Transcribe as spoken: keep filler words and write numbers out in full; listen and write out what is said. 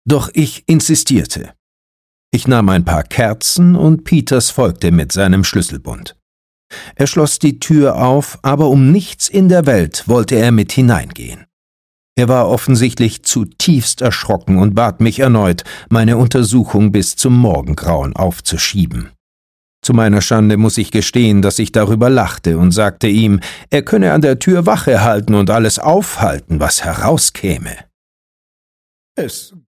Doch ich insistierte. Ich nahm ein paar Kerzen und Peters folgte mit seinem Schlüsselbund. Er schloss die Tür auf, aber um nichts in der Welt wollte er mit hineingehen. Er war offensichtlich zutiefst erschrocken und bat mich erneut, meine Untersuchung bis zum Morgengrauen aufzuschieben. Zu meiner Schande muss ich gestehen, dass ich darüber lachte und sagte ihm, er könne an der Tür Wache halten und alles aufhalten, was herauskäme. »Es